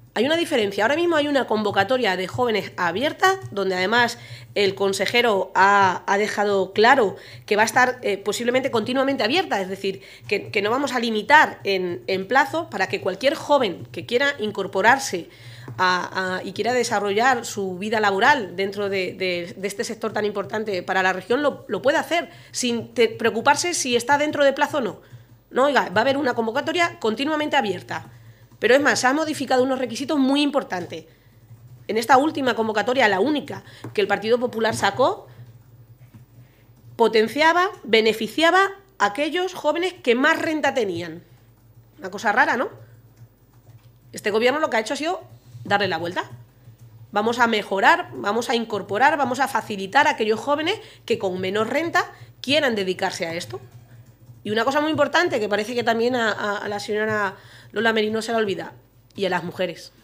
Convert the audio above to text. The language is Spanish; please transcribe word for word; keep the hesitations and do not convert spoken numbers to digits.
Hay una diferencia. Ahora mismo hay una convocatoria de jóvenes abierta, donde además el consejero ha, ha dejado claro que va a estar eh, posiblemente continuamente abierta, es decir, que, que no vamos a limitar en, en plazo para que cualquier joven que quiera incorporarse a, a, y quiera desarrollar su vida laboral dentro de, de, de este sector tan importante para la región lo, lo pueda hacer, sin te, preocuparse si está dentro de plazo o no. No, oiga, va a haber una convocatoria continuamente abierta. Pero es más, se han modificado unos requisitos muy importantes. En esta última convocatoria, la única que el Partido Popular sacó, potenciaba, beneficiaba a aquellos jóvenes que más renta tenían. Una cosa rara, ¿no? Este gobierno lo que ha hecho ha sido darle la vuelta. Vamos a mejorar, vamos a incorporar, vamos a facilitar a aquellos jóvenes que con menos renta quieran dedicarse a esto. Y una cosa muy importante, que parece que también a, a, a la señora Lola Merino se la olvida, y a las mujeres.